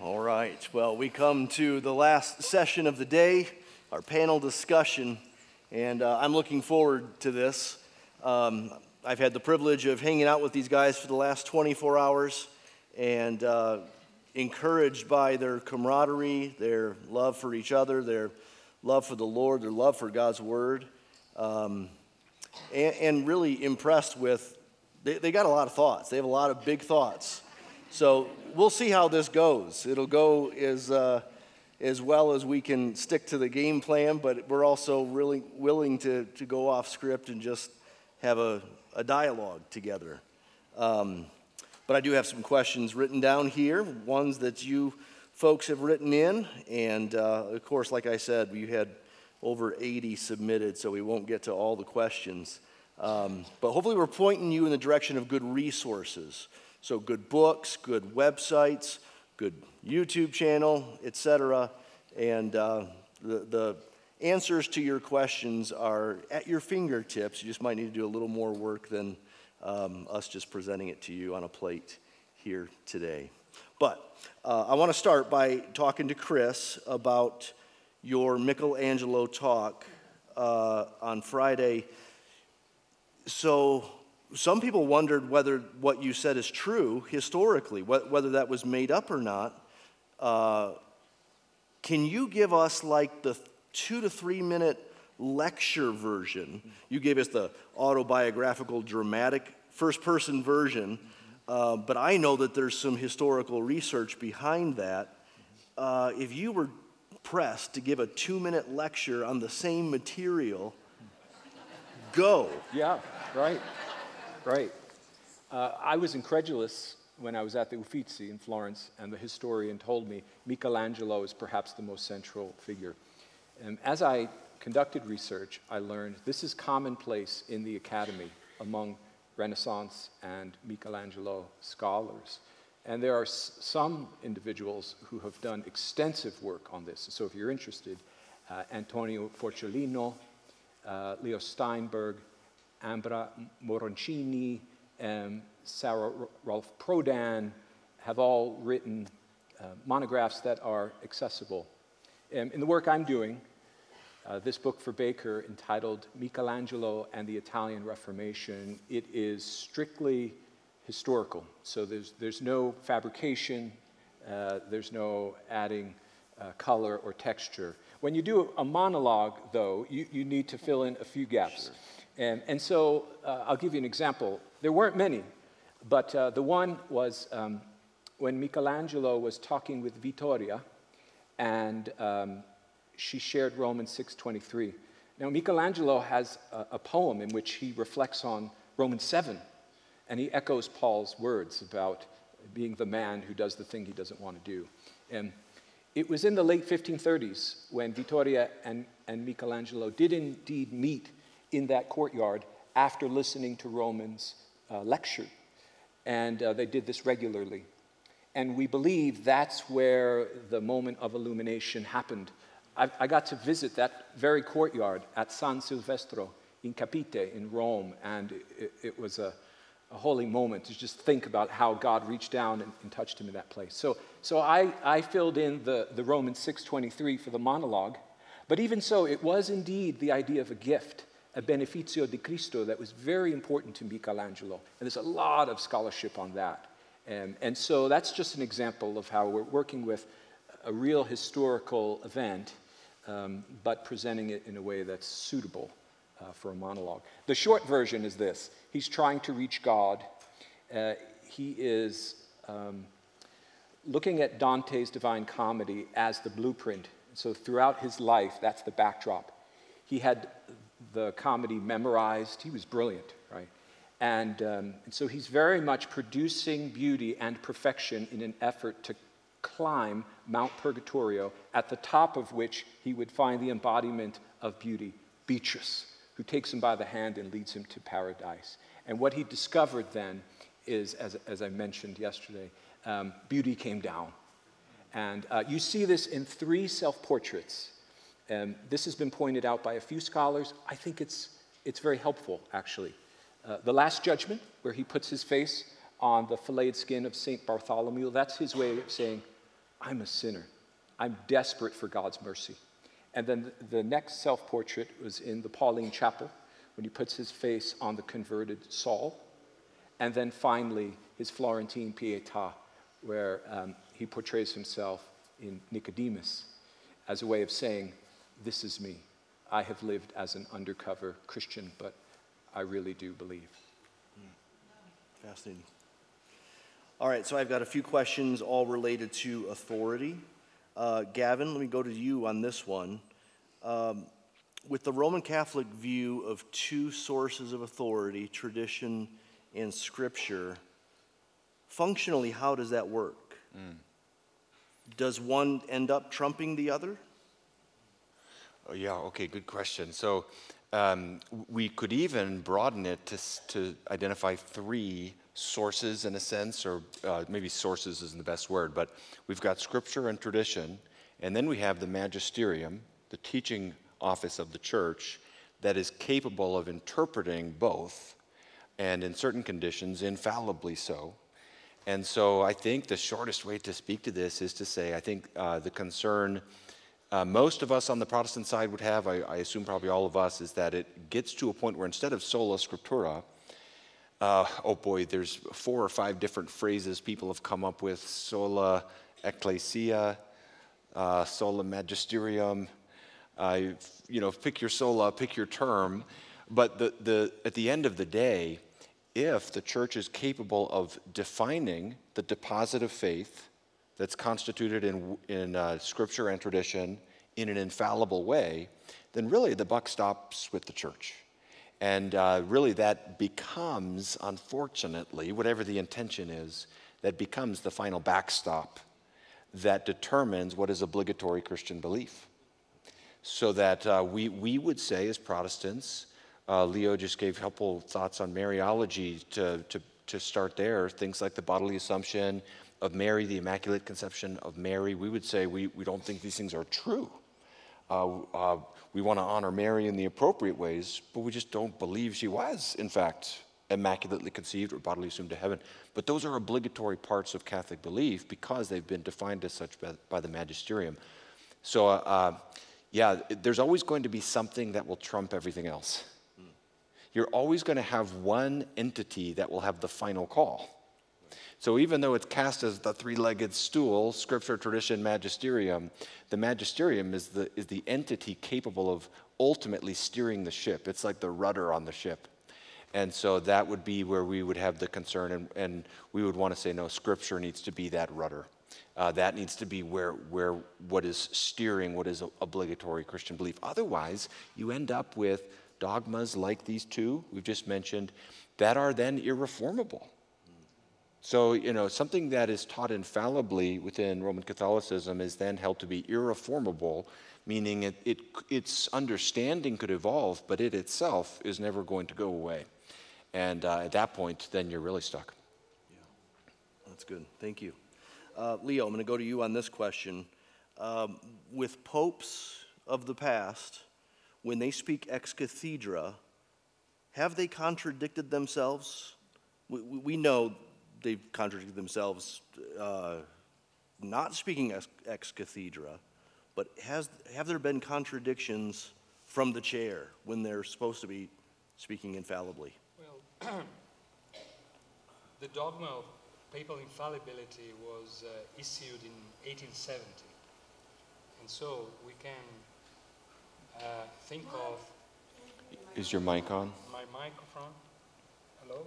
All right, well, we come to the last session of the day, our panel discussion, and I'm looking forward to this. I've had the privilege of hanging out with these guys for the last 24 hours and encouraged by their camaraderie, their love for each other, their love for the Lord, their love for God's Word, and really impressed with, they got a lot of thoughts. They have a lot of big thoughts. So we'll see how this goes. It'll go as well as we can stick to the game plan, but we're also really willing to go off script and just have a dialogue together. But I do have some questions written down here, ones that you folks have written in, and of course, like I said, we had over 80 submitted, so we won't get to all the questions. But hopefully we're pointing you in the direction of good resources. So good books, good websites, good YouTube channel, etc. And the answers to your questions are at your fingertips. You just might need to do a little more work than us just presenting it to you on a plate here today. But I want to start by talking to Chris about your Michelangelo talk on Friday. So some people wondered whether what you said is true historically, whether that was made up or not. Can you give us like the 2 to 3 minute lecture version? You gave us the autobiographical, dramatic, first-person version, but I know that there's some historical research behind that. If you were pressed to give a 2-minute lecture on the same material, go. Yeah, right. Right. I was incredulous when I was at the Uffizi in Florence, and the historian told me Michelangelo is perhaps the most central figure. And as I conducted research, I learned this is commonplace in the academy among Renaissance and Michelangelo scholars. And there are some individuals who have done extensive work on this. So if you're interested, Antonio Forcellino, Leo Steinberg, Ambra Moroncini, Sarah Rolf Prodan have all written monographs that are accessible. In the work I'm doing, this book for Baker entitled Michelangelo and the Italian Reformation, it is strictly historical. So there's no fabrication, there's no adding color or texture. When you do a monologue, though, you need to fill in a few gaps. Sure. And so I'll give you an example. There weren't many, but the one was when Michelangelo was talking with Vittoria, and she shared Romans 6:23. Now, Michelangelo has a poem in which he reflects on Romans 7, and he echoes Paul's words about being the man who does the thing he doesn't want to do. And it was in the late 1530s when Vittoria and Michelangelo did indeed meet in that courtyard after listening to Romans lecture. And they did this regularly. And we believe that's where the moment of illumination happened. I got to visit that very courtyard at San Silvestro in Capite in Rome, and it was a holy moment to just think about how God reached down and touched him in that place. So I filled in the Romans 6:23 for the monologue, but even so, it was indeed the idea of a gift, a beneficio di Cristo, that was very important to Michelangelo. And there's a lot of scholarship on that. And so that's just an example of how we're working with a real historical event, but presenting it in a way that's suitable for a monologue. The short version is this. He's trying to reach God. He is looking at Dante's Divine Comedy as the blueprint. So throughout his life, that's the backdrop. He had the comedy memorized. He was brilliant, right? And so he's very much producing beauty and perfection in an effort to climb Mount Purgatorio, at the top of which he would find the embodiment of beauty, Beatrice, who takes him by the hand and leads him to paradise. And what he discovered then is, as I mentioned yesterday, beauty came down. And you see this in 3 self-portraits. This has been pointed out by a few scholars. I think it's very helpful, actually. The Last Judgment, where he puts his face on the filleted skin of St. Bartholomew, that's his way of saying, I'm a sinner. I'm desperate for God's mercy. And then the next self-portrait was in the Pauline Chapel, when he puts his face on the converted Saul. And then finally, his Florentine Pietà, where he portrays himself in Nicodemus as a way of saying, this is me. I have lived as an undercover Christian, but I really do believe. Fascinating. All right, so I've got a few questions all related to authority. Gavin, let me go to you on this one. With the Roman Catholic view of two sources of authority, tradition and scripture, functionally, how does that work? Does one end up trumping the other? Oh, yeah, okay, good question. So we could even broaden it to identify three sources in a sense, or maybe sources isn't the best word, but we've got scripture and tradition, and then we have the magisterium, the teaching office of the church, that is capable of interpreting both, and in certain conditions, infallibly so. And so I think the shortest way to speak to this is to say, I think the concern most of us on the Protestant side would have, I assume probably all of us, is that it gets to a point where instead of sola scriptura, oh boy, there's 4 or 5 different phrases people have come up with: sola ecclesia, sola magisterium. Pick your sola, pick your term. But at the end of the day, if the church is capable of defining the deposit of faith that's constituted in scripture and tradition in an infallible way, then really the buck stops with the church. And really that becomes, unfortunately, whatever the intention is, that becomes the final backstop that determines what is obligatory Christian belief. So that we would say as Protestants, Leo just gave helpful thoughts on Mariology to start there, things like the bodily assumption of Mary, the Immaculate Conception of Mary. We would say we don't think these things are true. We want to honor Mary in the appropriate ways, but we just don't believe she was, in fact, immaculately conceived or bodily assumed to heaven. But those are obligatory parts of Catholic belief because they've been defined as such by the magisterium. So, there's always going to be something that will trump everything else. You're always going to have one entity that will have the final call. So even though it's cast as the three-legged stool, scripture, tradition, magisterium, the magisterium is the entity capable of ultimately steering the ship. It's like the rudder on the ship. And so that would be where we would have the concern, and we would want to say, no, scripture needs to be that rudder. That needs to be where what is steering what is obligatory Christian belief. Otherwise, you end up with dogmas like these two we've just mentioned that are then irreformable. So, something that is taught infallibly within Roman Catholicism is then held to be irreformable, meaning its understanding could evolve, but it itself is never going to go away. And at that point, then you're really stuck. Yeah, that's good. Thank you. Leo, I'm going to go to you on this question. With popes of the past, when they speak ex cathedra, have they contradicted themselves? We know they've contradicted themselves not speaking ex cathedra, but have there been contradictions from the chair when they're supposed to be speaking infallibly? Well, the dogma of papal infallibility was issued in 1870. And so we can think of... Is your mic on? My microphone? Hello?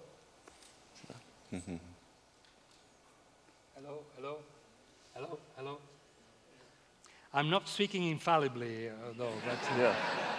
Hello, hello, hello, hello. I'm not speaking infallibly, though, but Yeah.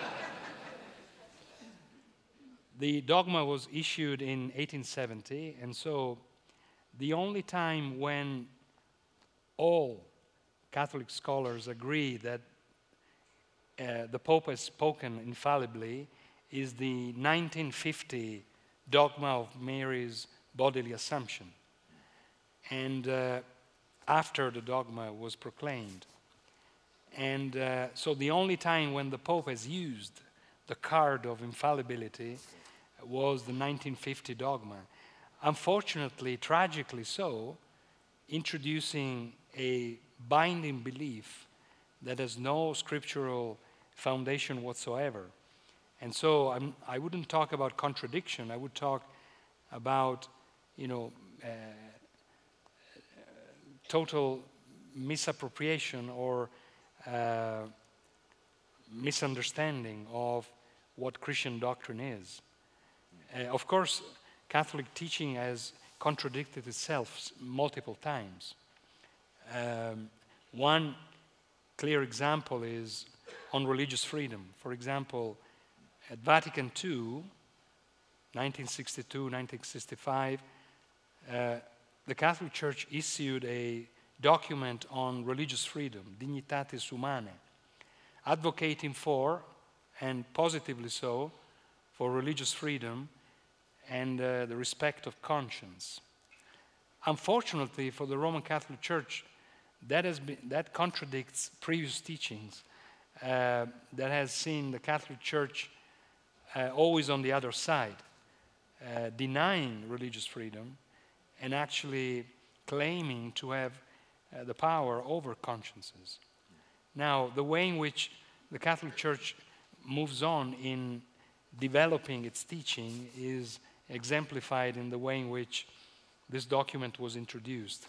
the dogma was issued in 1870, and so the only time when all Catholic scholars agree that the Pope has spoken infallibly is the 1950 dogma of Mary's bodily assumption. And after the dogma was proclaimed. And so the only time when the Pope has used the card of infallibility was the 1950 dogma. Unfortunately, tragically so, introducing a binding belief that has no scriptural foundation whatsoever. And so I wouldn't talk about contradiction. I would talk about, total misappropriation or misunderstanding of what Christian doctrine is. Of course, Catholic teaching has contradicted itself multiple times. One clear example is on religious freedom. For example, at Vatican II, 1962, 1965, the Catholic Church issued a document on religious freedom, Dignitatis Humanae, advocating for, and positively so, for religious freedom and the respect of conscience. Unfortunately, for the Roman Catholic Church, that contradicts previous teachings that has seen the Catholic Church always on the other side, denying religious freedom and actually claiming to have the power over consciences. Now, the way in which the Catholic Church moves on in developing its teaching is exemplified in the way in which this document was introduced.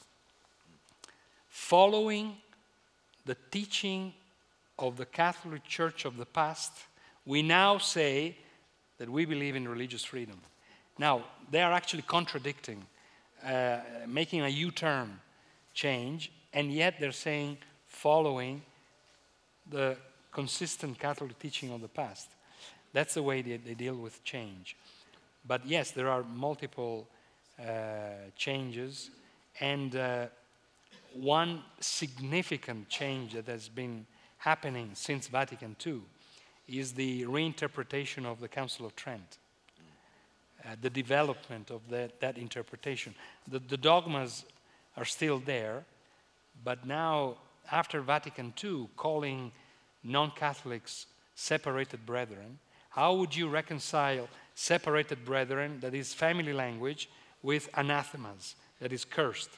Following the teaching of the Catholic Church of the past, we now say that we believe in religious freedom. Now, they are actually contradicting, making a U-turn change, and yet they're saying following the consistent Catholic teaching of the past. That's the way they deal with change. But yes, there are multiple changes, and one significant change that has been happening since Vatican II is the reinterpretation of the Council of Trent, the development of that interpretation. The dogmas are still there, but now, after Vatican II, calling non-Catholics separated brethren, how would you reconcile separated brethren, that is family language, with anathemas, that is cursed?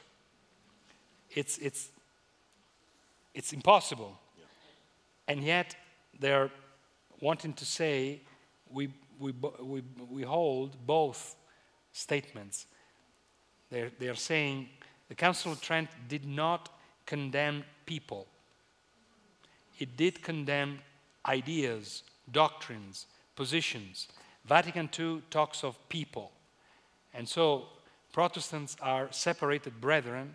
It's impossible. Yeah. And yet they're wanting to say we hold both statements. They're saying the Council of Trent did not condemn people. It did condemn ideas, doctrines, positions. Vatican II talks of people. And so Protestants are separated brethren.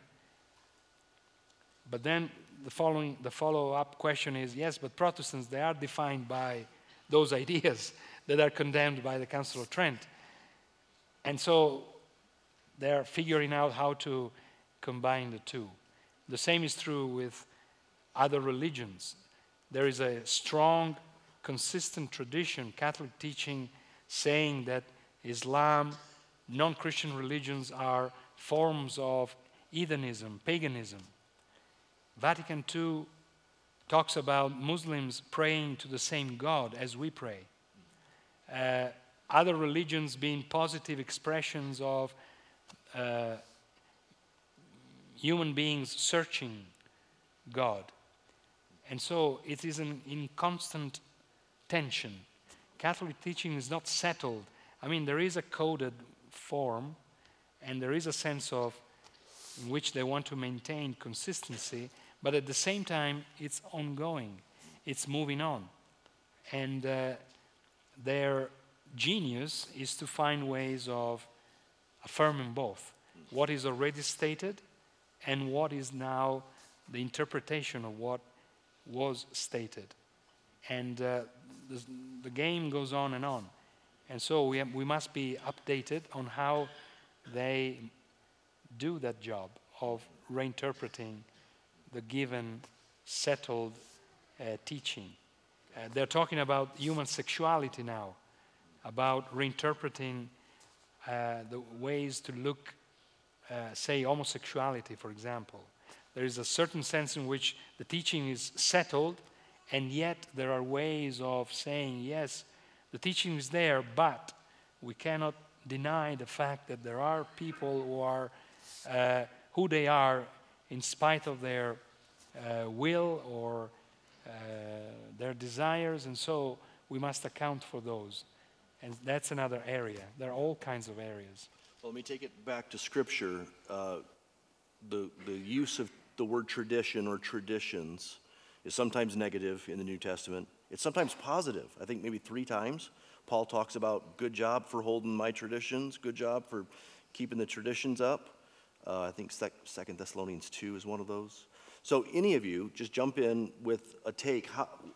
But then the follow-up question is, yes, but Protestants, they are defined by those ideas that are condemned by the Council of Trent. And so they're figuring out how to combine the two. The same is true with other religions. There is a strong, consistent tradition, Catholic teaching, saying that Islam, non-Christian religions are forms of heathenism, paganism. Vatican II talks about Muslims praying to the same God as we pray. Other religions being positive expressions of human beings searching God. And so it is in constant tension. Catholic teaching is not settled. I mean, there is a coded form, and there is a sense of in which they want to maintain consistency, but at the same time, it's ongoing. It's moving on. And their genius is to find ways of affirming both what is already stated and what is now the interpretation of what was stated. And the game goes on and on. And so we must be updated on how they do that job of reinterpreting the given settled teaching. They're talking about human sexuality now, about reinterpreting the ways to look, say, homosexuality, for example. There is a certain sense in which the teaching is settled, and yet there are ways of saying, yes, the teaching is there, but we cannot deny the fact that there are people who are who they are in spite of their will or their desires, and so we must account for those. And that's another area. There are all kinds of areas. Well, let me take it back to Scripture. The use of the word tradition or traditions is sometimes negative in the New Testament. It's sometimes positive. I think maybe 3 times. Paul talks about good job for holding my traditions, good job for keeping the traditions up. I think 2 Thessalonians 2 is one of those. So any of you, just jump in with a take.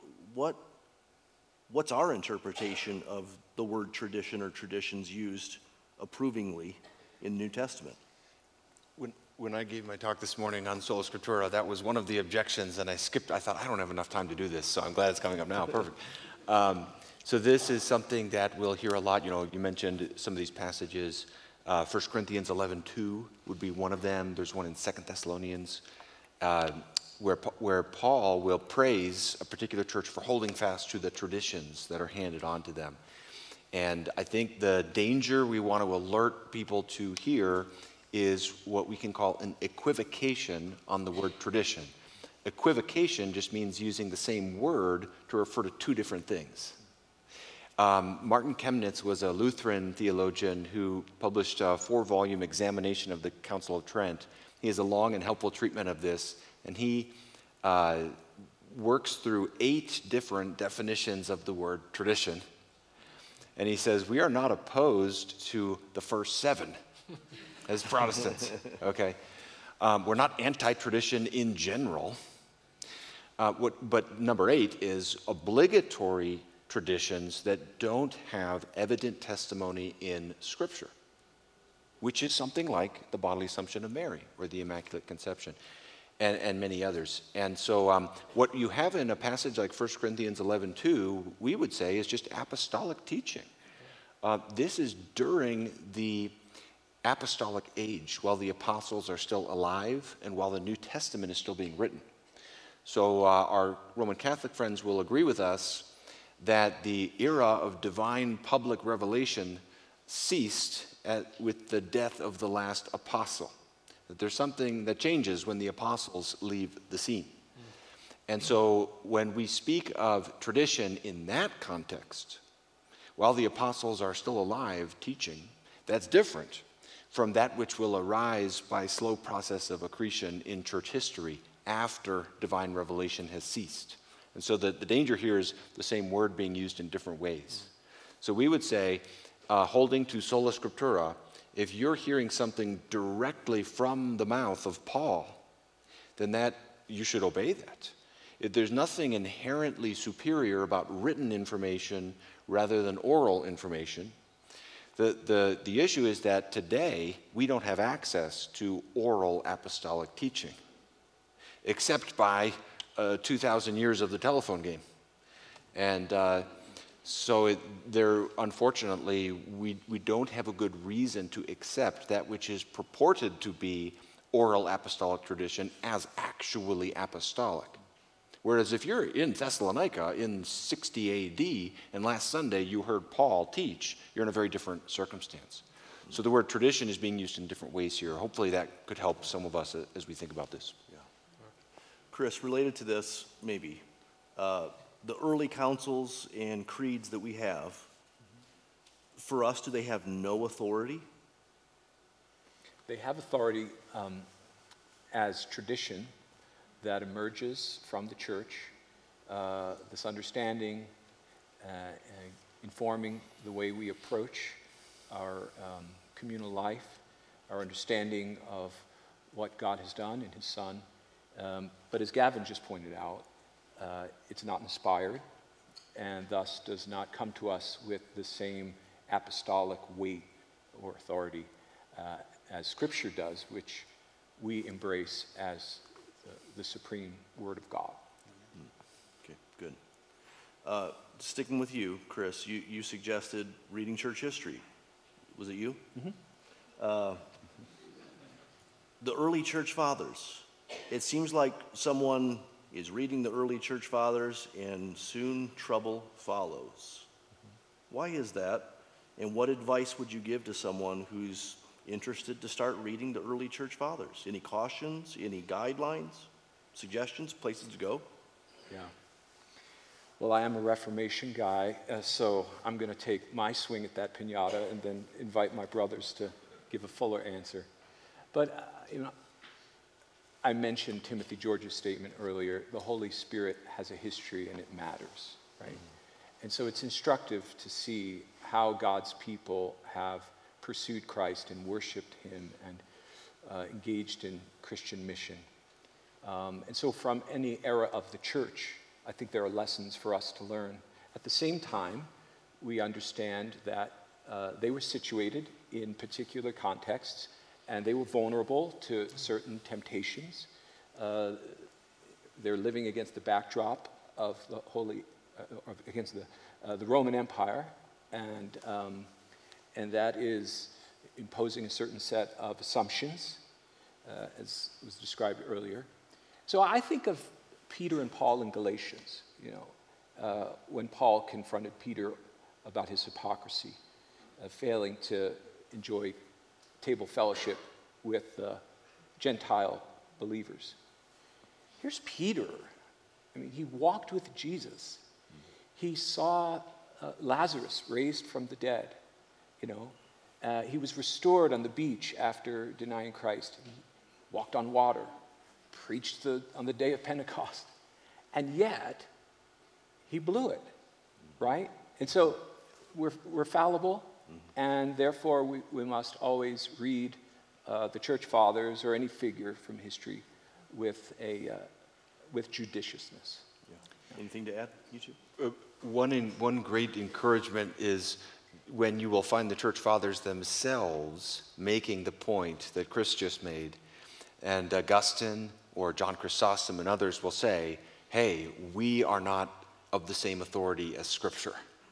What's our interpretation of the word tradition or traditions used approvingly in the New Testament? When I gave my talk this morning on Sola Scriptura, that was one of the objections, and I skipped. I thought, I don't have enough time to do this, so I'm glad it's coming up now. Perfect. So this is something that we'll hear a lot. You know, you mentioned some of these passages. 1 Corinthians 11:2 would be one of them. There's one in 2 Thessalonians where Paul will praise a particular church for holding fast to the traditions that are handed on to them. And I think the danger we want to alert people to here is what we can call an equivocation on the word tradition. Equivocation just means using the same word to refer to 2 different things. Martin Chemnitz was a Lutheran theologian who published a 4-volume examination of the Council of Trent. He has a long and helpful treatment of this, and he works through 8 different definitions of the word tradition. And he says, we are not opposed to the first 7 as Protestants, okay? We're not anti-tradition in general. But number 8 is obligatory traditions that don't have evident testimony in Scripture, which is something like the bodily assumption of Mary or the Immaculate Conception and many others. And so what you have in a passage like 1 Corinthians 11:2, we would say is just apostolic teaching. This is during the apostolic age, while the apostles are still alive and while the New Testament is still being written. So our Roman Catholic friends will agree with us that the era of divine public revelation ceased with the death of the last apostle. That there's something that changes when the apostles leave the scene. And so when we speak of tradition in that context, while the apostles are still alive teaching, that's different from that which will arise by slow process of accretion in church history after divine revelation has ceased. And so the danger here is the same word being used in different ways. So we would say, holding to Sola Scriptura, if you're hearing something directly from the mouth of Paul, then that you should obey that. There's nothing inherently superior about written information rather than oral information. The issue is that today we don't have access to oral apostolic teaching, except by 2,000 years of the telephone game. And unfortunately, we don't have a good reason to accept that which is purported to be oral apostolic tradition as actually apostolic. Whereas if you're in Thessalonica in 60 AD and last Sunday you heard Paul teach, you're in a very different circumstance. So the word tradition is being used in different ways here. Hopefully that could help some of us as we think about this. Yeah. Chris, related to this, maybe, the early councils and creeds that we have, for us, do they have no authority? They have authority as tradition that emerges from the church, this understanding, informing the way we approach our communal life, our understanding of what God has done in His Son. But as Gavin just pointed out, it's not inspired and thus does not come to us with the same apostolic weight or authority as Scripture does, which we embrace as the supreme Word of God. Okay, good. Sticking with you, Chris, you suggested reading church history. Was it you? Mm-hmm. The early church fathers. It seems like someone is reading the early church fathers and soon trouble follows. Why is that? And what advice would you give to someone who's interested to start reading the early church fathers? Any cautions? Any guidelines? suggestions, places to go? Yeah. Well, I am a Reformation guy, so I'm going to take my swing at that piñata and then invite my brothers to give a fuller answer. But, I mentioned Timothy George's statement earlier, the Holy Spirit has a history and it matters, right? And so it's instructive to see how God's people have pursued Christ and worshiped him and engaged in Christian mission. And so from any era of the church, I think there are lessons for us to learn. At the same time, we understand that they were situated in particular contexts and they were vulnerable to certain temptations. They're living against the backdrop of the against the Roman Empire, and that is imposing a certain set of assumptions, as was described earlier. So I think of Peter and Paul in Galatians, when Paul confronted Peter about his hypocrisy, failing to enjoy table fellowship with Gentile believers. Here's Peter. I mean, he walked with Jesus. He saw Lazarus raised from the dead. He was restored on the beach after denying Christ. He walked on water, preached on the day of Pentecost, and yet he blew it, right? And so we're fallible, and therefore we must always read the church fathers or any figure from history with judiciousness. Yeah. Anything to add, you two? One great encouragement is when you will find the church fathers themselves making the point that Chris just made, and Augustine or John Chrysostom and others will say, hey, we are not of the same authority as Scripture.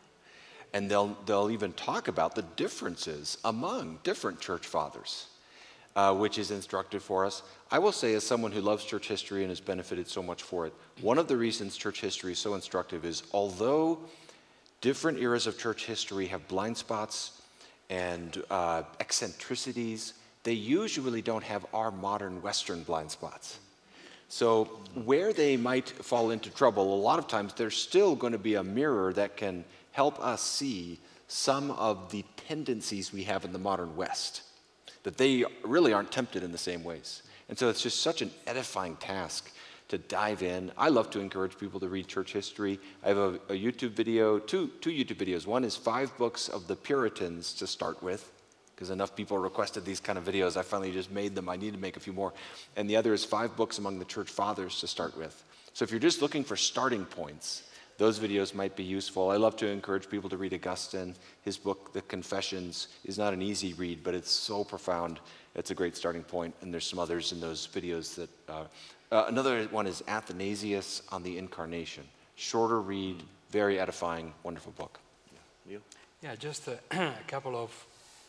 And they'll even talk about the differences among different church fathers, which is instructive for us. I will say, as someone who loves church history and has benefited so much for it, one of the reasons church history is so instructive is although different eras of church history have blind spots and eccentricities, they usually don't have our modern Western blind spots. So where they might fall into trouble, a lot of times there's still going to be a mirror that can help us see some of the tendencies we have in the modern West, that they really aren't tempted in the same ways. And so it's just such an edifying task to dive in. I love to encourage people to read church history. I have a YouTube video, two YouTube videos. One is 5 books of the Puritans to start with, because enough people requested these kind of videos. I finally just made them. I need to make a few more. And the other is 5 books among the church fathers to start with. So if you're just looking for starting points, those videos might be useful. I love to encourage people to read Augustine. His book, The Confessions, is not an easy read, but it's so profound. It's a great starting point. And there's some others in those videos that... another one is Athanasius on the Incarnation. Shorter read, very edifying, wonderful book. Yeah. Neil? Yeah, just a couple of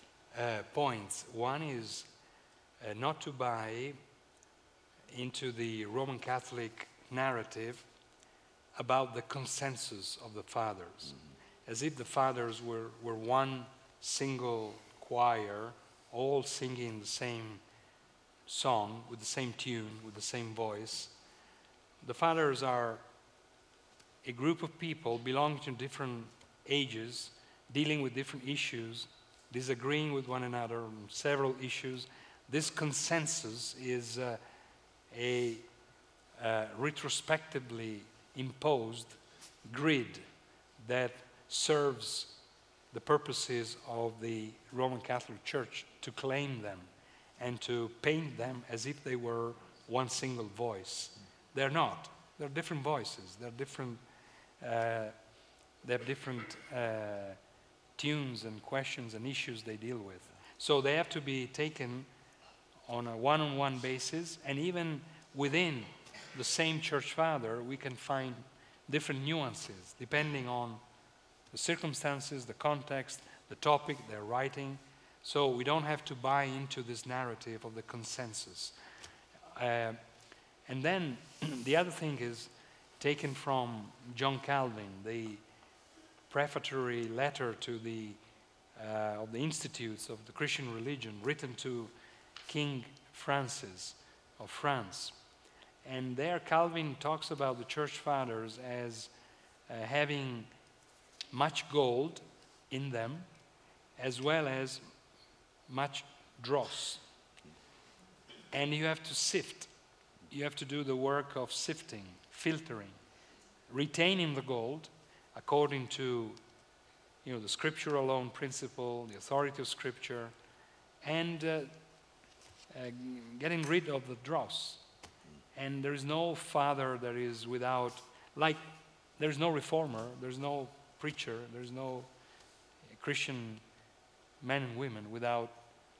points. One is not to buy into the Roman Catholic narrative about the consensus of the fathers, as if the fathers were one single choir, all singing the same song, with the same tune, with the same voice. The fathers are a group of people belonging to different ages, dealing with different issues, disagreeing with one another on several issues. This consensus is a retrospectively imposed grid that serves the purposes of the Roman Catholic Church to claim them and to paint them as if they were one single voice. They're not. They're different voices. They're different. They have different tunes and questions and issues they deal with. So they have to be taken on a one-on-one basis, and even within the same church father, we can find different nuances depending on the circumstances, the context, the topic they're writing. So we don't have to buy into this narrative of the consensus. And then the other thing is taken from John Calvin, the prefatory letter to the of the Institutes of the Christian Religion, written to King Francis of France. And there Calvin talks about the church fathers as having much gold in them, as well as much dross. And you have to sift. You have to do the work of sifting, filtering, retaining the gold according to the Scripture alone principle, the authority of Scripture, and getting rid of the dross. And there is no father that is without, like, there's no reformer, there's no preacher, there's no Christian men and women without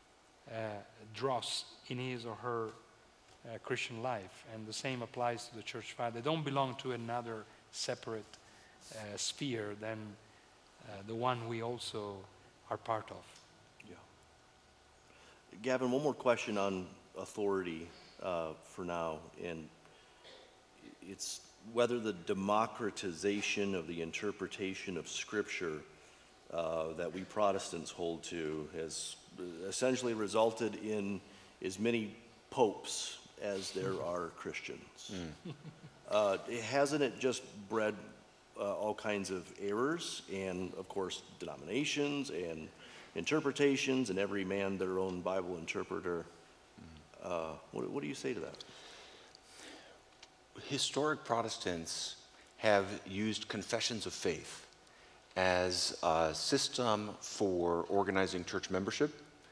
dross in his or her Christian life. And the same applies to the church father. They don't belong to another separate sphere than the one we also are part of. Yeah. Gavin, one more question on authority for now, and it's whether the democratization of the interpretation of Scripture that we Protestants hold to has essentially resulted in as many popes as there are Christians. Hasn't it just bred all kinds of errors and, of course, denominations and interpretations, and every man their own Bible interpreter? What do you say to that? Historic Protestants have used confessions of faith as a system for organizing church membership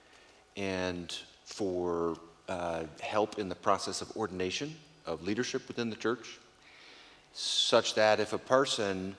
and for help in the process of ordination of leadership within the church, such that if a person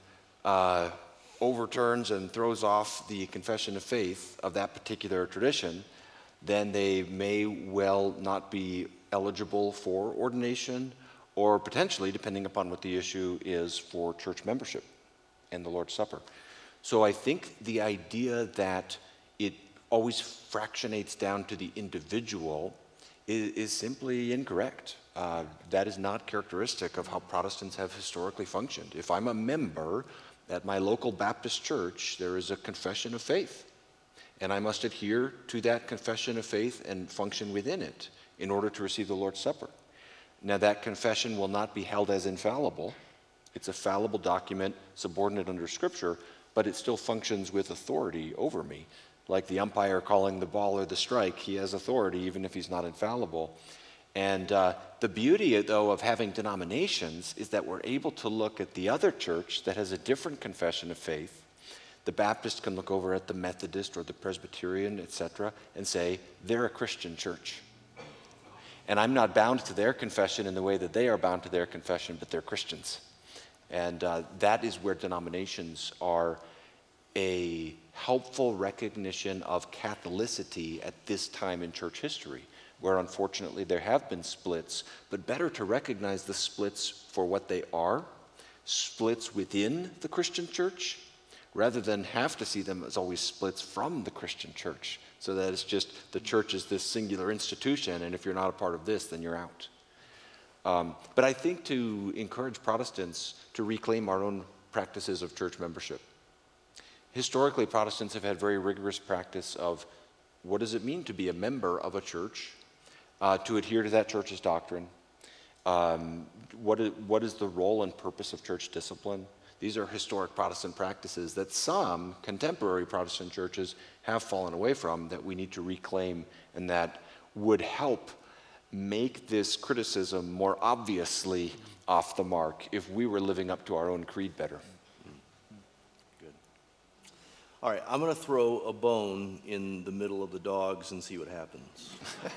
overturns and throws off the confession of faith of that particular tradition, then they may well not be eligible for ordination, or potentially, depending upon what the issue is, for church membership and the Lord's Supper. So I think the idea that it always fractionates down to the individual is simply incorrect. That is not characteristic of how Protestants have historically functioned. If I'm a member at my local Baptist church, there is a confession of faith, and I must adhere to that confession of faith and function within it in order to receive the Lord's Supper. Now, that confession will not be held as infallible. It's a fallible document subordinate under Scripture, but it still functions with authority over me. Like the umpire calling the ball or the strike, he has authority even if he's not infallible. And the beauty, though, of having denominations is that we're able to look at the other church that has a different confession of faith. The Baptist can look over at the Methodist or the Presbyterian, etc., and say, they're a Christian church. And I'm not bound to their confession in the way that they are bound to their confession, but they're Christians. And that is where denominations are a helpful recognition of Catholicity at this time in church history, where unfortunately there have been splits, but better to recognize the splits for what they are, splits within the Christian church, rather than have to see them as always splits from the Christian church, so that it's just the church is this singular institution, and if you're not a part of this, then you're out. But I think to encourage Protestants to reclaim our own practices of church membership. Historically, Protestants have had very rigorous practice of what does it mean to be a member of a church, to adhere to that church's doctrine, what is the role and purpose of church discipline. These are historic Protestant practices that some contemporary Protestant churches have fallen away from, that we need to reclaim, and that would help make this criticism more obviously off the mark if we were living up to our own creed better. Good. All right, I'm going to throw a bone in the middle of the dogs and see what happens.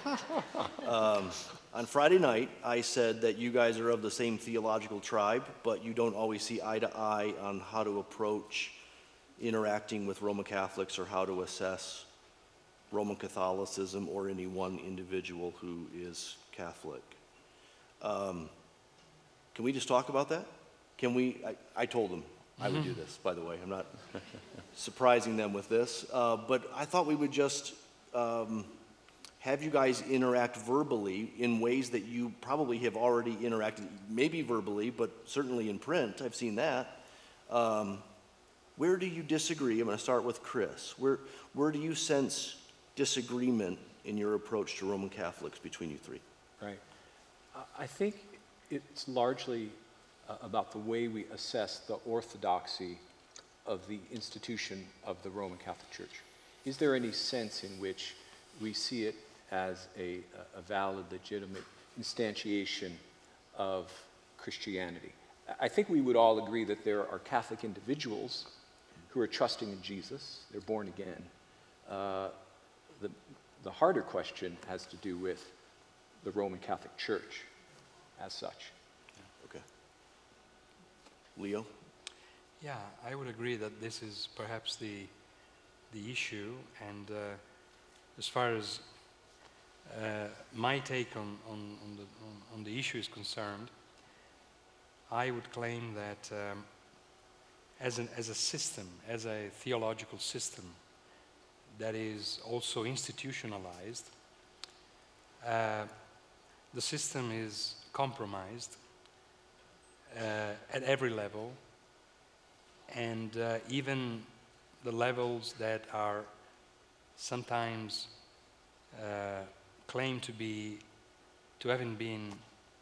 On Friday night, I said that you guys are of the same theological tribe, but you don't always see eye to eye on how to approach interacting with Roman Catholics or how to assess Roman Catholicism or any one individual who is Catholic. Can we just talk about that? Can we? I told them I would do this, by the way. I'm not surprising them with this. But I thought we would just have you guys interact verbally in ways that you probably have already interacted, maybe verbally, but certainly in print. I've seen that. Where do you disagree? I'm going to start with Chris. Where do you sense disagreement in your approach to Roman Catholics between you three? Right. I think It's largely about the way we assess the orthodoxy of the institution of the Roman Catholic Church. Is there any sense in which we see it as a valid, legitimate instantiation of Christianity? I think we would all agree that there are Catholic individuals who are trusting in Jesus. They're born again. The harder question has to do with the Roman Catholic Church as such. Okay. Leo? Yeah, I would agree that this is perhaps the issue, and as far as my take on the issue is concerned, I would claim that as a system, as a theological system that is also institutionalized, the system is compromised at every level, and even the levels that are sometimes claimed to having been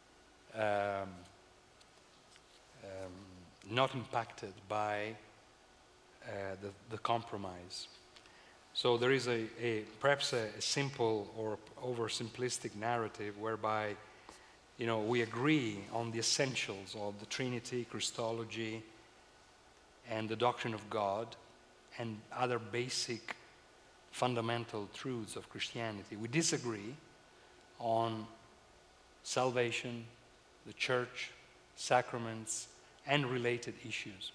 not impacted by the compromise. So there is perhaps a simple or oversimplistic narrative whereby, we agree on the essentials of the Trinity, Christology, and the doctrine of God, and other basic fundamental truths of Christianity. We disagree on salvation, the church, sacraments, and related issues.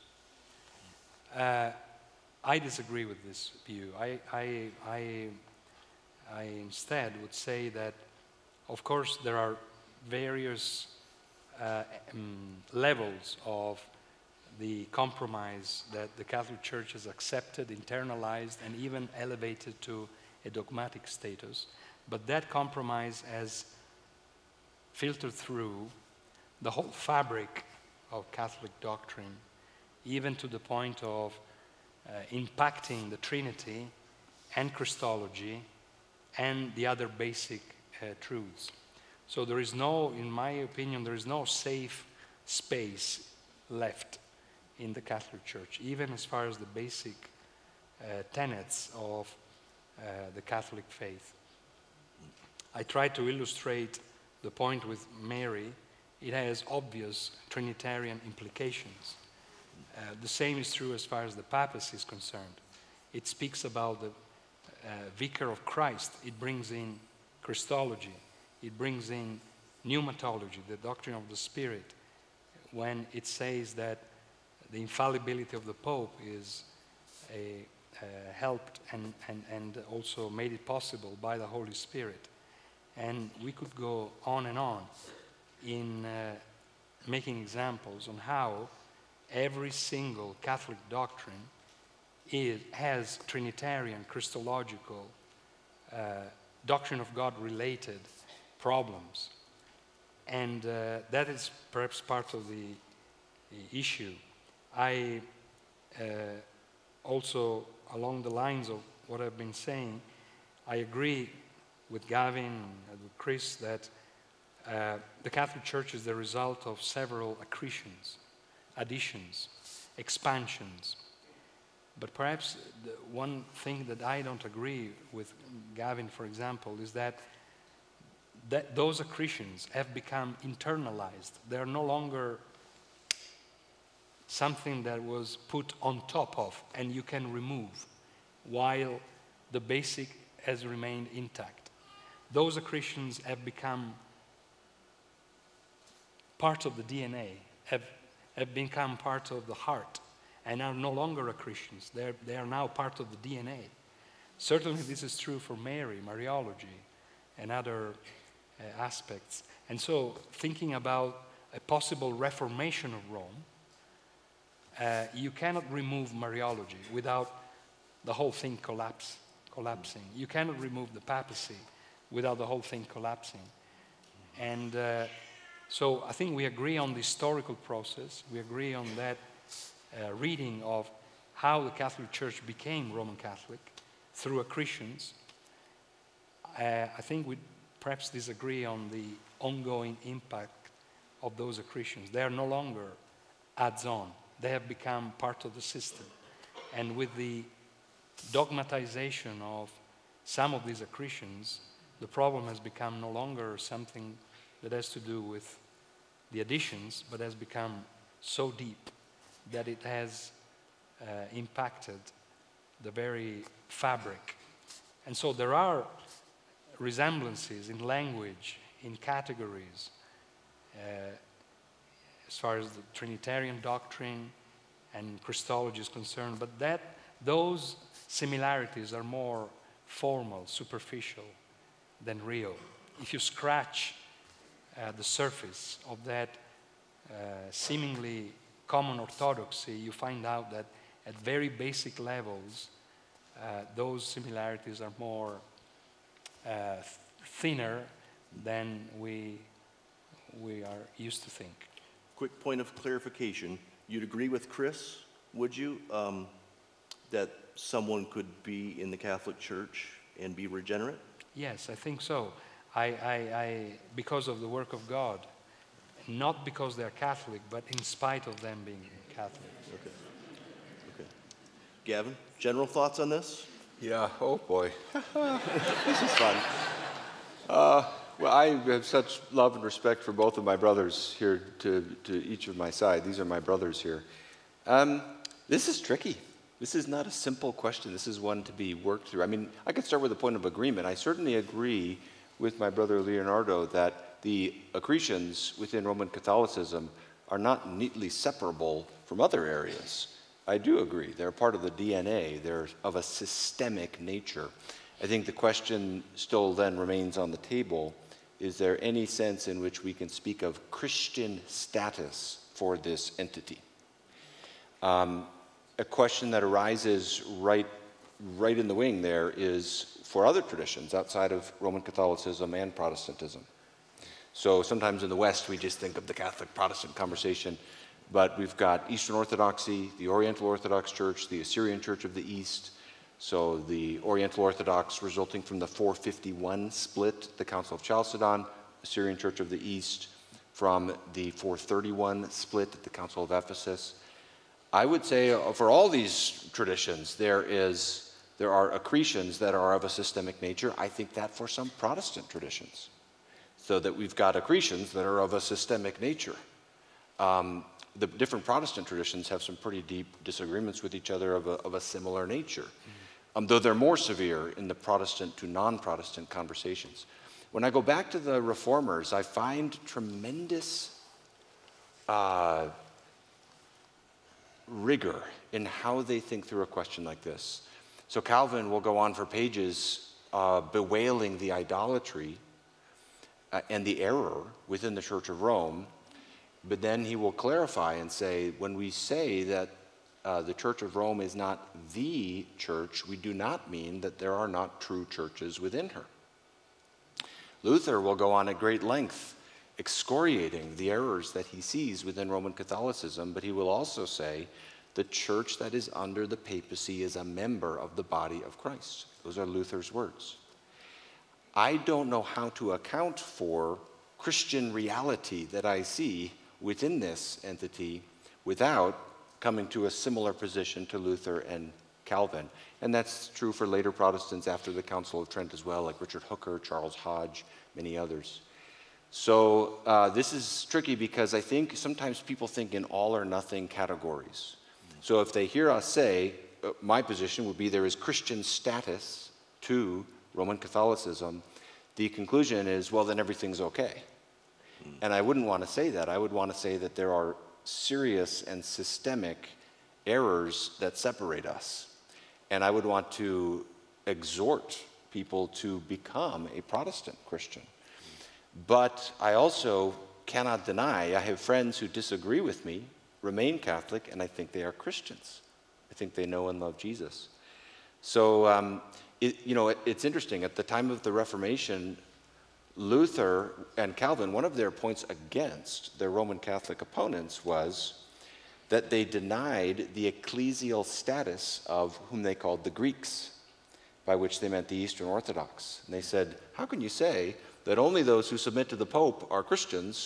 I disagree with this view. I instead would say that, of course, there are various levels of the compromise that the Catholic Church has accepted, internalized, and even elevated to a dogmatic status. But that compromise has filtered through the whole fabric of Catholic doctrine, even to the point of impacting the Trinity and Christology and the other basic truths. So there is no, in my opinion, there is no safe space left in the Catholic Church, even as far as the basic tenets of the Catholic faith. I tried to illustrate the point with Mary. It has obvious Trinitarian implications. The same is true as far as the papacy is concerned. It speaks about the vicar of Christ. It brings in Christology. It brings in pneumatology, the doctrine of the Spirit, when it says that the infallibility of the Pope is helped and also made it possible by the Holy Spirit. And we could go on and on in making examples on how every single Catholic doctrine has Trinitarian, Christological, doctrine of God related problems. And that is perhaps part of the issue. I also, along the lines of what I've been saying, I agree with Gavin and with Chris that the Catholic Church is the result of several accretions, additions, expansions. But perhaps the one thing that I don't agree with Gavin, for example, is that those accretions have become internalized. They are no longer something that was put on top of and you can remove, while the basic has remained intact. Those accretions have become part of the DNA, have become part of the heart, and are no longer accretions. They are now part of the DNA. Certainly this is true for Mary, Mariology, and other aspects. And so thinking about a possible reformation of Rome, you cannot remove Mariology without the whole thing collapsing. You cannot remove the papacy without the whole thing collapsing. And so I think we agree on the historical process. We agree on that reading of how the Catholic Church became Roman Catholic through accretions. I think we perhaps disagree on the ongoing impact of those accretions. They are no longer adds-on. They have become part of the system. And with the dogmatization of some of these accretions, the problem has become no longer something that has to do with the additions, but has become so deep that it has impacted the very fabric. And so there are resemblances in language, in categories, as far as the Trinitarian doctrine and Christology is concerned, but those similarities are more formal, superficial than real. If you scratch the surface of that seemingly common orthodoxy, you find out that at very basic levels, those similarities are more thinner than we are used to think. Quick point of clarification. You'd agree with Chris, would you, that someone could be in the Catholic Church and be regenerate? Yes, I think so. Because of the work of God, not because they're Catholic, but in spite of them being Catholic. Okay. Gavin, general thoughts on this? Yeah, oh boy. This is fun. Well, I have such love and respect for both of my brothers here to each of my side. These are my brothers here. This is tricky. This is not a simple question. This is one to be worked through. I mean, I could start with a point of agreement. I certainly agree with my brother Leonardo that the accretions within Roman Catholicism are not neatly separable from other areas. I do agree. They're part of the DNA. They're of a systemic nature. I think the question still then remains on the table: is there any sense in which we can speak of Christian status for this entity? A question that arises right in the wing there is for other traditions outside of Roman Catholicism and Protestantism. So sometimes in the West we just think of the Catholic Protestant conversation, but we've got Eastern Orthodoxy, the Oriental Orthodox Church, the Assyrian Church of the East. So the Oriental Orthodox resulting from the 451 split, the Council of Chalcedon, Assyrian Church of the East from the 431 split at the Council of Ephesus. I would say for all these traditions, there are accretions that are of a systemic nature. I think that for some Protestant traditions, so that we've got accretions that are of a systemic nature. The different Protestant traditions have some pretty deep disagreements with each other of a similar nature, though they're more severe in the Protestant to non-Protestant conversations. When I go back to the Reformers, I find tremendous rigor in how they think through a question like this. So Calvin will go on for pages bewailing the idolatry and the error within the Church of Rome, but then he will clarify and say, when we say that the Church of Rome is not the church, we do not mean that there are not true churches within her. Luther will go on at great length excoriating the errors that he sees within Roman Catholicism, but he will also say the church that is under the papacy is a member of the body of Christ. Those are Luther's words. I don't know how to account for Christian reality that I see within this entity without coming to a similar position to Luther and Calvin. And that's true for later Protestants after the Council of Trent as well, like Richard Hooker, Charles Hodge, many others. So this is tricky because I think sometimes people think in all or nothing categories. So if they hear us say, my position would be there is Christian status to Roman Catholicism, the conclusion is, well, then everything's okay. And I wouldn't want to say that. I would want to say that there are serious and systemic errors that separate us. And I would want to exhort people to become a Protestant Christian. But I also cannot deny, I have friends who disagree with me, remain Catholic, and I think they are Christians. I think they know and love Jesus. So, it's interesting. At the time of the Reformation, Luther and Calvin, one of their points against their Roman Catholic opponents was that they denied the ecclesial status of whom they called the Greeks, by which they meant the Eastern Orthodox. And they said, how can you say that only those who submit to the Pope are Christians,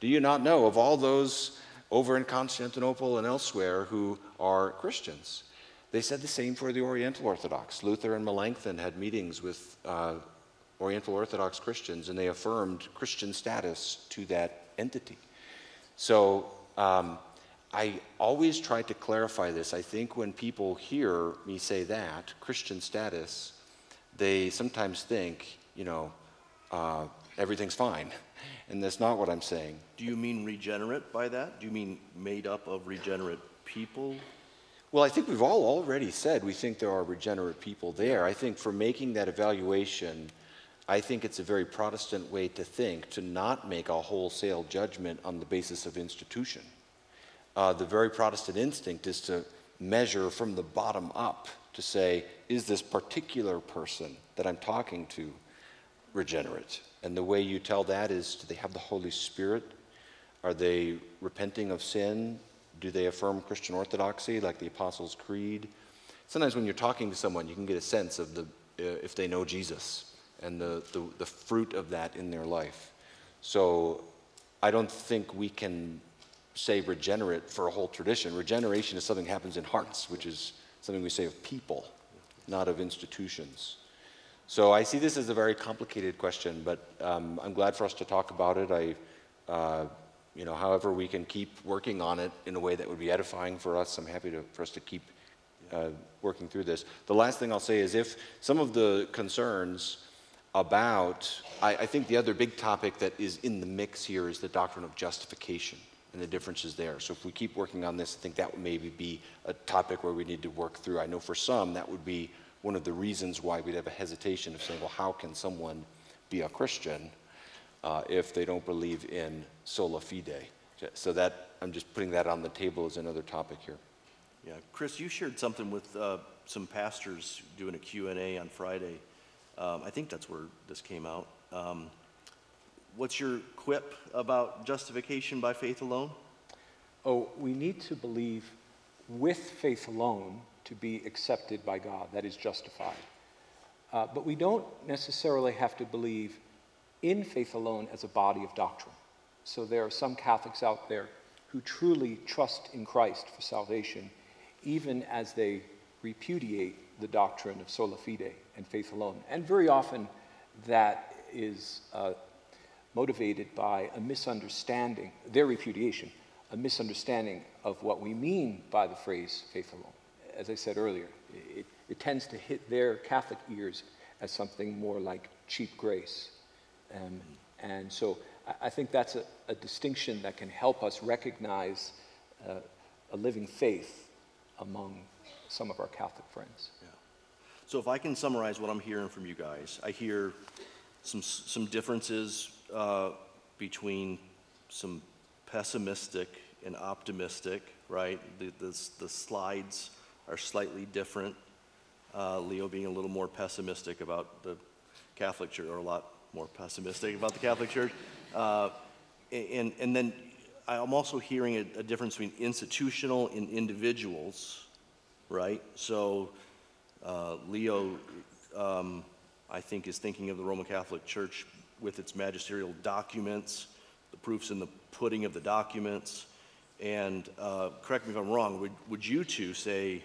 Do you not know of all those over in Constantinople and elsewhere who are Christians? They said the same for the Oriental Orthodox. Luther and Melanchthon had meetings with Oriental Orthodox Christians, and they affirmed Christian status to that entity. So I always try to clarify this. I think when people hear me say that, Christian status, they sometimes think, everything's fine. And that's not what I'm saying. Do you mean regenerate by that? Do you mean made up of regenerate people? Well, I think we've all already said we think there are regenerate people there. I think for making that evaluation, I think it's a very Protestant way to think, to not make a wholesale judgment on the basis of institution. The very Protestant instinct is to measure from the bottom up, to say, is this particular person that I'm talking to regenerate? And the way you tell that is, do they have the Holy Spirit? Are they repenting of sin? Do they affirm Christian orthodoxy like the Apostles' Creed? Sometimes when you're talking to someone, you can get a sense of if they know Jesus and the fruit of that in their life. So I don't think we can say regenerate for a whole tradition. Regeneration is something that happens in hearts, which is something we say of people, not of institutions. So I see this as a very complicated question, but I'm glad for us to talk about it. However we can keep working on it in a way that would be edifying for us, I'm happy for us to keep working through this. The last thing I'll say is, if some of the concerns about, I think the other big topic that is in the mix here is the doctrine of justification and the differences there. So if we keep working on this, I think that would maybe be a topic where we need to work through. I know for some that would be one of the reasons why we'd have a hesitation of saying, well, how can someone be a Christian if they don't believe in sola fide? So that, I'm just putting that on the table as another topic here. Yeah, Chris, you shared something with some pastors doing a Q&A on Friday. I think that's where this came out. What's your quip about justification by faith alone? Oh, we need to believe with faith alone to be accepted by God, that is justified. But we don't necessarily have to believe in faith alone as a body of doctrine. So there are some Catholics out there who truly trust in Christ for salvation, even as they repudiate the doctrine of sola fide and faith alone. And very often that is motivated by a misunderstanding, their repudiation, a misunderstanding of what we mean by the phrase faith alone. As I said earlier, it tends to hit their Catholic ears as something more like cheap grace. And so I think that's a distinction that can help us recognize a living faith among some of our Catholic friends. Yeah. So if I can summarize what I'm hearing from you guys, I hear some differences between some pessimistic and optimistic, right? The slides are slightly different. Leo being a little more pessimistic about the Catholic Church, or a lot more pessimistic about the Catholic Church. And then I'm also hearing a difference between institutional and individuals, right? So Leo, I think, is thinking of the Roman Catholic Church with its magisterial documents, the proofs in the pudding of the documents. And correct me if I'm wrong, would you two say,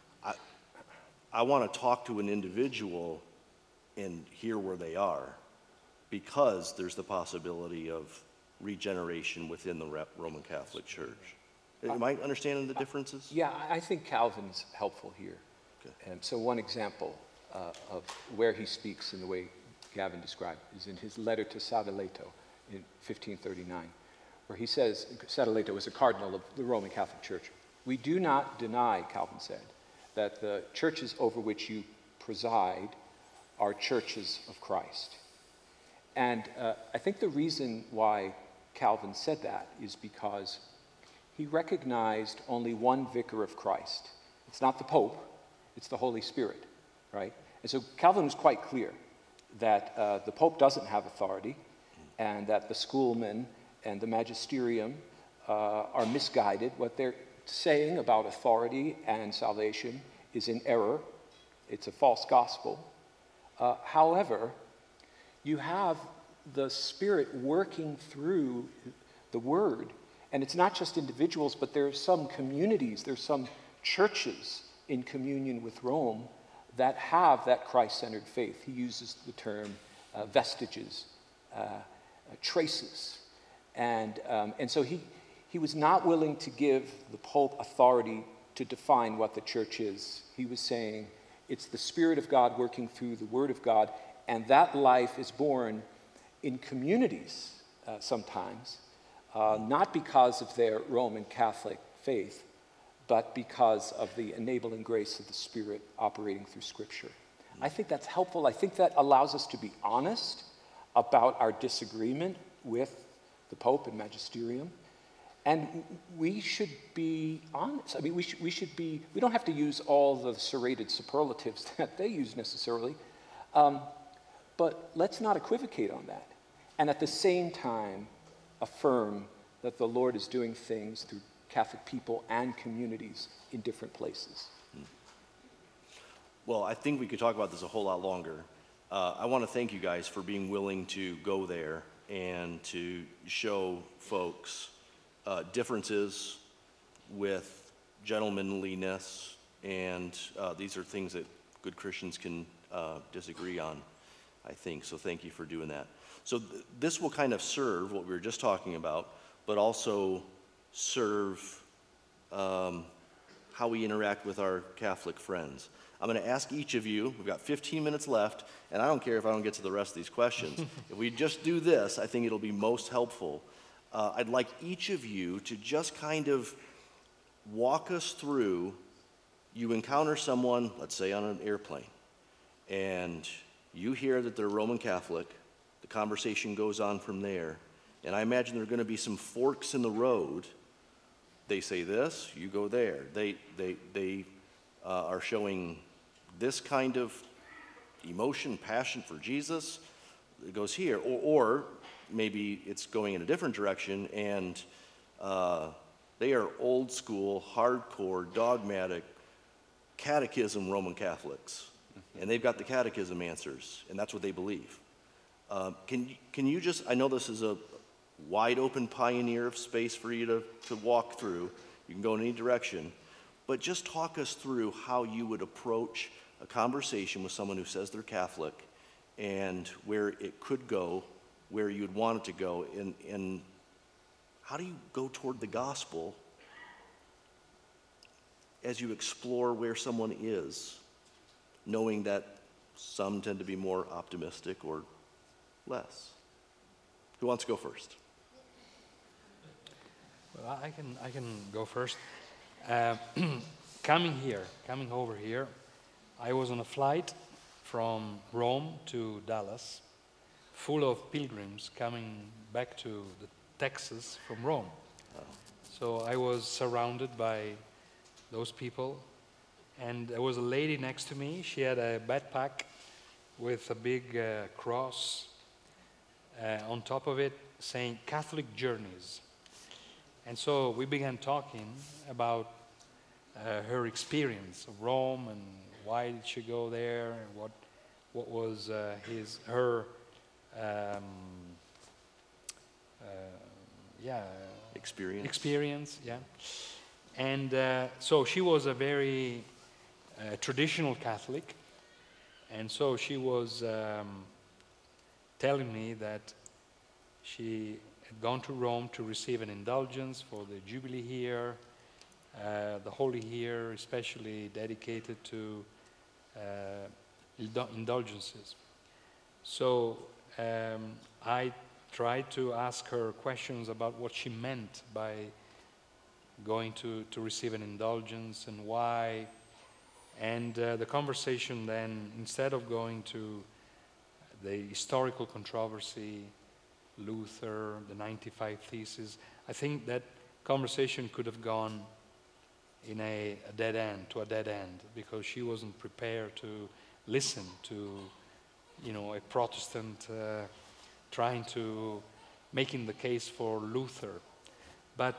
I want to talk to an individual and hear where they are, because there's the possibility of regeneration within the Roman Catholic Church? Am I understanding the differences? Yeah, I think Calvin's helpful here. Okay. And so one example of where he speaks in the way Gavin described is in his letter to Sadoleto in 1539, where he says, Sadoleto was a cardinal of the Roman Catholic Church, "We do not deny," Calvin said, "that the churches over which you preside are churches of Christ." And I think the reason why Calvin said that is because he recognized only one vicar of Christ. It's not the Pope, it's the Holy Spirit, right? And so Calvin was quite clear that the Pope doesn't have authority, and that the schoolmen and the magisterium are misguided. What they're saying about authority and salvation is in error. It's a false gospel. However, you have the Spirit working through the Word. And it's not just individuals, but there are some communities, there's some churches in communion with Rome that have that Christ-centered faith. He uses the term vestiges, traces. And so he was not willing to give the Pope authority to define what the church is. He was saying it's the Spirit of God working through the Word of God, and that life is born in communities sometimes, not because of their Roman Catholic faith, but because of the enabling grace of the Spirit operating through Scripture. I think that's helpful. I think that allows us to be honest about our disagreement with the Pope and Magisterium. And we should be honest. I mean, we don't have to use all the serrated superlatives that they use necessarily, but let's not equivocate on that. And at the same time, affirm that the Lord is doing things through Catholic people and communities in different places. Well, I think we could talk about this a whole lot longer. I want to thank you guys for being willing to go there and to show folks differences with gentlemanliness, and these are things that good Christians can disagree on, I think. So thank you for doing that. So this will kind of serve what we were just talking about, but also serve how we interact with our Catholic friends. I'm going to ask each of you, we've got 15 minutes left, and I don't care if I don't get to the rest of these questions. If we just do this, I think it'll be most helpful. I'd like each of you to just kind of walk us through, you encounter someone, let's say on an airplane, and you hear that they're Roman Catholic, the conversation goes on from there, and I imagine there are going to be some forks in the road. They say this, you go there. They are showing this kind of emotion, passion for Jesus, it goes here. Or maybe it's going in a different direction, and they are old school, hardcore, dogmatic, catechism Roman Catholics. And they've got the catechism answers, and that's what they believe. Can you just, I know this is a wide open pioneer of space for you to walk through. You can go in any direction, but just talk us through how you would approach a conversation with someone who says they're Catholic and where it could go, where you'd want it to go, and how do you go toward the gospel as you explore where someone is, knowing that some tend to be more optimistic or less? Who wants to go first? Well, I can go first. Coming over here, I was on a flight from Rome to Dallas, full of pilgrims coming back to Texas from Rome. So I was surrounded by those people, and there was a lady next to me. She had a backpack with a big cross on top of it saying Catholic Journeys. And so we began talking about her experience of Rome and why did she go there and what was her experience, yeah. And so she was a very traditional Catholic, and so she was telling me that she had gone to Rome to receive an indulgence for the Jubilee year, the Holy Year, especially dedicated to indulgences. So I tried to ask her questions about what she meant by going to receive an indulgence and why. And the conversation then, instead of going to the historical controversy, Luther, the 95 Theses, I think that conversation could have gone in a dead end, because she wasn't prepared to listen to, a Protestant trying to making the case for Luther. But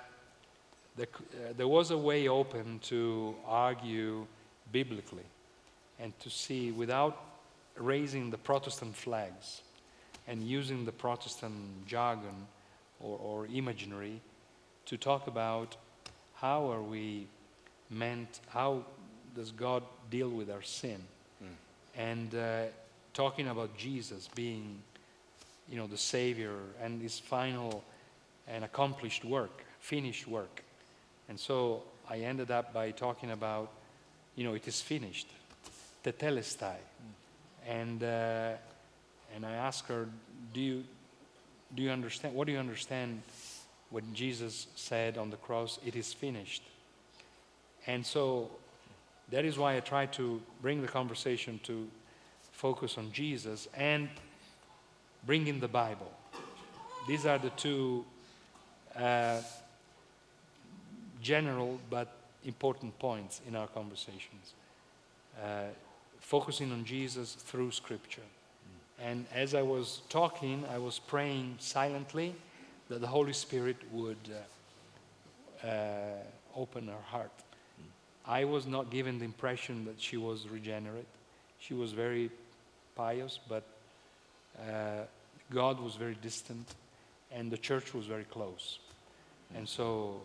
there was a way open to argue biblically and to see without raising the Protestant flags and using the Protestant jargon or imaginary to talk about how are we meant, how does God deal with our sin? And talking about Jesus being, the Savior and His final and accomplished work, finished work. And so I ended up by talking about, it is finished, tetelestai. And I asked her, do you understand, what do you understand when Jesus said on the cross, it is finished? And so that is why I try to bring the conversation to focus on Jesus and bring in the Bible. These are the two general but important points in our conversations. Focusing on Jesus through Scripture. And as I was talking, I was praying silently that the Holy Spirit would open her heart. I was not given the impression that she was regenerate. She was very pious, but God was very distant, and the church was very close. And so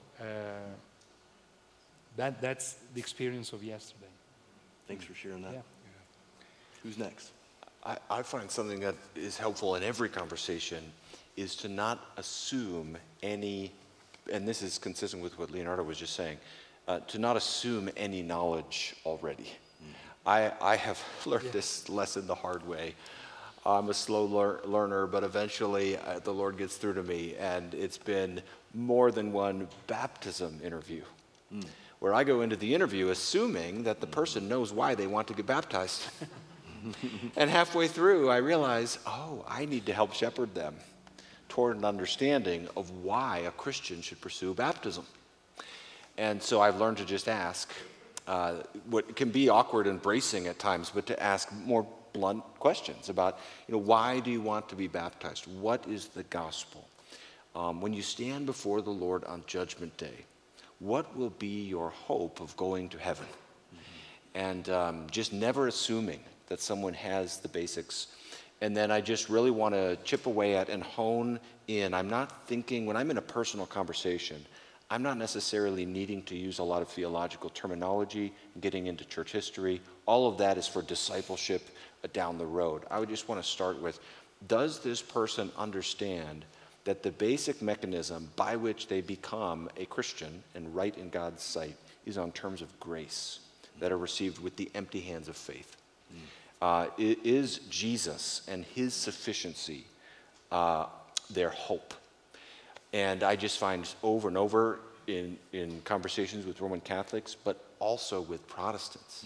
that's the experience of yesterday. Thanks for sharing that. Yeah. Who's next? I find something that is helpful in every conversation is to not assume any, and this is consistent with what Leonardo was just saying, to not assume any knowledge already. I have learned this lesson the hard way. I'm a slow learner, but eventually the Lord gets through to me, and it's been more than one baptism interview where I go into the interview assuming that the person knows why they want to get baptized. And halfway through, I realize, I need to help shepherd them toward an understanding of why a Christian should pursue baptism. And so I've learned to just ask what can be awkward and bracing at times, but to ask more blunt questions about, why do you want to be baptized? What is the gospel? When you stand before the Lord on Judgment Day, what will be your hope of going to heaven? And just never assuming that someone has the basics. And then I just really want to chip away at and hone in. I'm not thinking, when I'm in a personal conversation, I'm not necessarily needing to use a lot of theological terminology, getting into church history. All of that is for discipleship down the road. I would just want to start with, does this person understand that the basic mechanism by which they become a Christian and right in God's sight is on terms of grace that are received with the empty hands of faith? It is Jesus and His sufficiency their hope. And I just find over and over in conversations with Roman Catholics, but also with Protestants,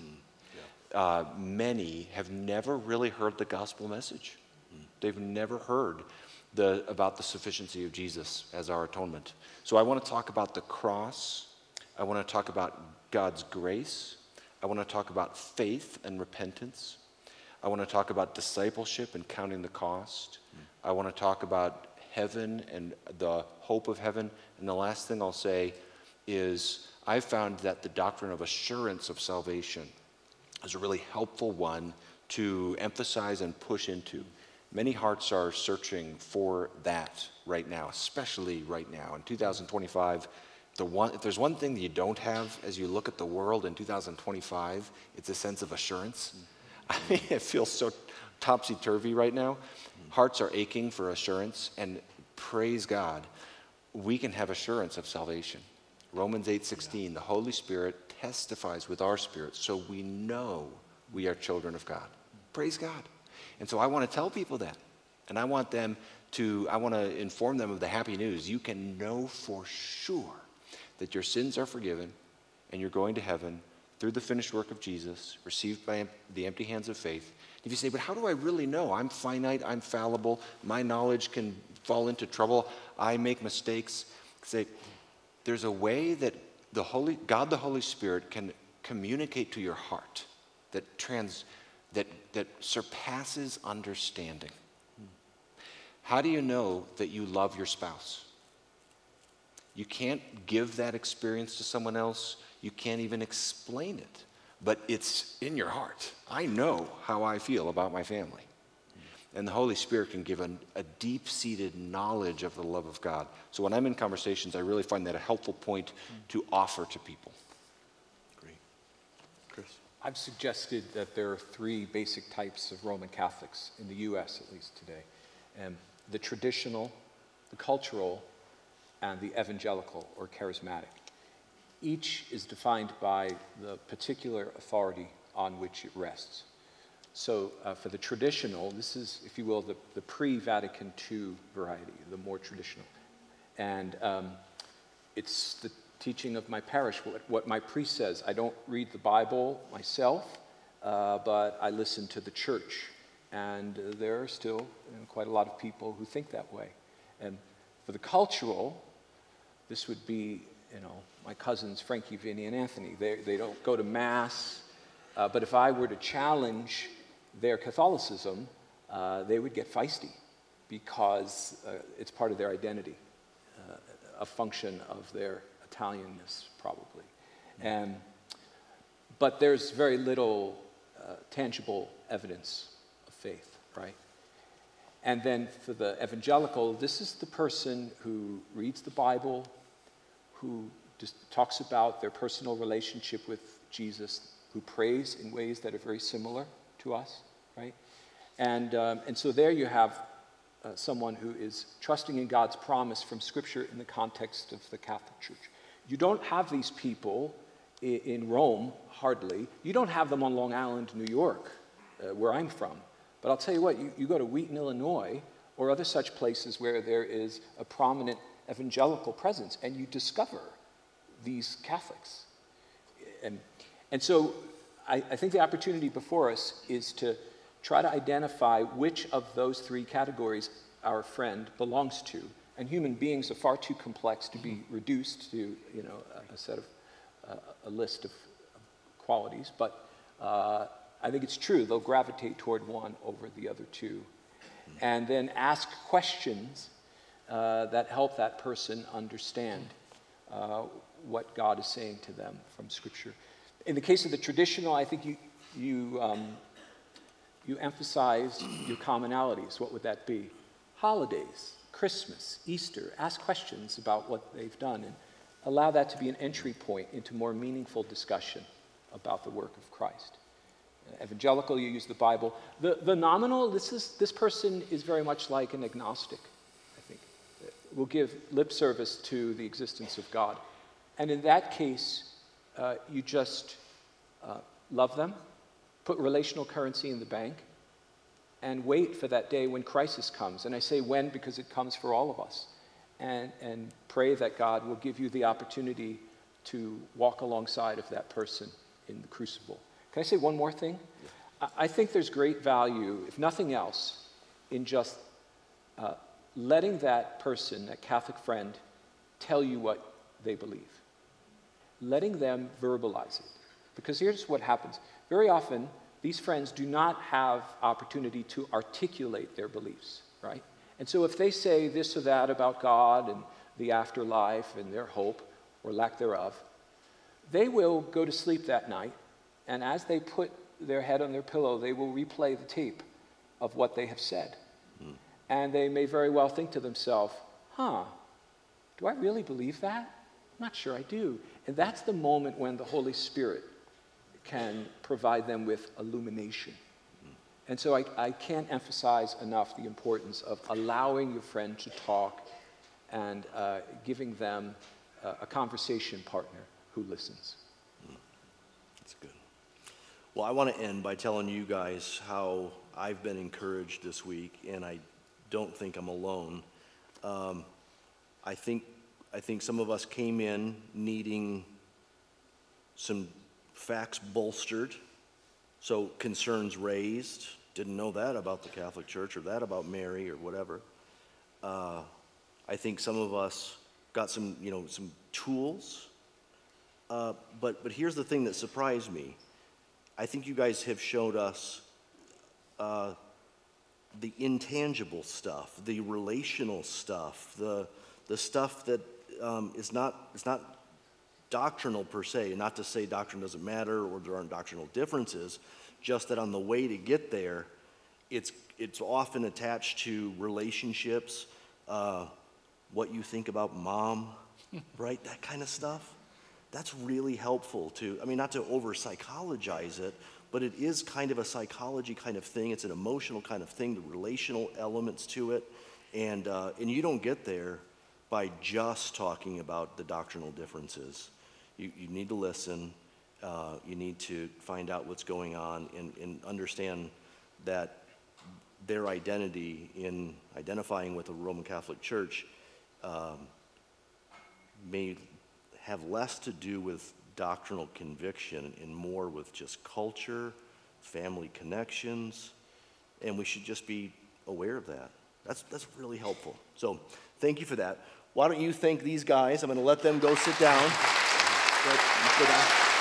many have never really heard the gospel message. They've never heard about the sufficiency of Jesus as our atonement. So I want to talk about the cross. I want to talk about God's grace. I want to talk about faith and repentance. I want to talk about discipleship and counting the cost. I want to talk about heaven and the hope of heaven. And the last thing I'll say is I've found that the doctrine of assurance of salvation is a really helpful one to emphasize and push into. Many hearts are searching for that right now, especially right now. In 2025, if there's one thing that you don't have as you look at the world in 2025, it's a sense of assurance. I mean, it feels so topsy-turvy right now. Hearts are aching for assurance, and praise God, we can have assurance of salvation. Romans 8:16, the Holy Spirit testifies with our spirit, so we know we are children of God. Praise God. And so I want to tell people that, and I want to inform them of the happy news. You can know for sure that your sins are forgiven, and you're going to heaven through the finished work of Jesus, received by the empty hands of faith. If you say, but how do I really know? I'm finite, I'm fallible, my knowledge can fall into trouble, I make mistakes. Say, there's a way that God the Holy Spirit can communicate to your heart that surpasses understanding. How do you know that you love your spouse? You can't give that experience to someone else. You can't even explain it, but it's in your heart. I know how I feel about my family. And the Holy Spirit can give a deep-seated knowledge of the love of God. So when I'm in conversations, I really find that a helpful point to offer to people. Great. Chris? I've suggested that there are three basic types of Roman Catholics, in the U.S. at least today. The traditional, the cultural, and the evangelical or charismatic. Each is defined by the particular authority on which it rests. So for the traditional, this is, if you will, the pre-Vatican II variety, the more traditional. And it's the teaching of my parish, what my priest says. I don't read the Bible myself, but I listen to the church. And there are still quite a lot of people who think that way. And for the cultural, this would be, my cousins Frankie, Vinny, and Anthony. They don't go to Mass, but if I were to challenge their Catholicism, they would get feisty because it's part of their identity, a function of their Italianness, probably. But there's very little tangible evidence of faith, right? And then for the evangelical, this is the person who reads the Bible, who just talks about their personal relationship with Jesus, who prays in ways that are very similar to us, right? And so there you have someone who is trusting in God's promise from Scripture in the context of the Catholic Church. You don't have these people in Rome, hardly. You don't have them on Long Island, New York, where I'm from. But I'll tell you what, you go to Wheaton, Illinois, or other such places where there is a prominent evangelical presence, and you discover these Catholics. And so I think the opportunity before us is to try to identify which of those three categories our friend belongs to. And human beings are far too complex to be reduced to, a list of qualities. But I think it's true, they'll gravitate toward one over the other two. And then ask questions that help that person understand what God is saying to them from Scripture. In the case of the traditional, I think you emphasize your commonalities. What would that be? Holidays, Christmas, Easter. Ask questions about what they've done and allow that to be an entry point into more meaningful discussion about the work of Christ. Evangelical, you use the Bible. The nominal, this person is very much like an agnostic, I think. Will give lip service to the existence of God. And in that case, you just love them, put relational currency in the bank, and wait for that day when crisis comes. And I say when because it comes for all of us. And pray that God will give you the opportunity to walk alongside of that person in the crucible. Can I say one more thing? Yeah. I think there's great value, if nothing else, in just letting that person, that Catholic friend, tell you what they believe. Letting them verbalize it. Because here's what happens. Very often, these friends do not have opportunity to articulate their beliefs, right? And so if they say this or that about God and the afterlife and their hope, or lack thereof, they will go to sleep that night, and as they put their head on their pillow, they will replay the tape of what they have said. And they may very well think to themselves, do I really believe that? I'm not sure I do. And that's the moment when the Holy Spirit can provide them with illumination. And so I can't emphasize enough the importance of allowing your friend to talk and giving them a conversation partner who listens. That's good. Well, I want to end by telling you guys how I've been encouraged this week, and I don't think I'm alone. I think some of us came in needing some facts bolstered, so concerns raised. Didn't know that about the Catholic Church or that about Mary or whatever. I think some of us got some tools. But here's the thing that surprised me. I think you guys have showed us the intangible stuff, the relational stuff, the stuff that is not doctrinal per se. Not to say doctrine doesn't matter or there aren't doctrinal differences, just that on the way to get there, it's often attached to relationships, what you think about mom, right? That kind of stuff. That's really helpful to, I mean, not to over-psychologize it, but it is kind of a psychology kind of thing. It's an emotional kind of thing, the relational elements to it. And you don't get there by just talking about the doctrinal differences. You need to listen. You need to find out what's going on and understand that their identity in identifying with the Roman Catholic Church may have less to do with doctrinal conviction and more with just culture, family connections, and we should just be aware of that. That's really helpful. So thank you for that. Why don't you thank these guys? I'm going to let them go sit down. Go down.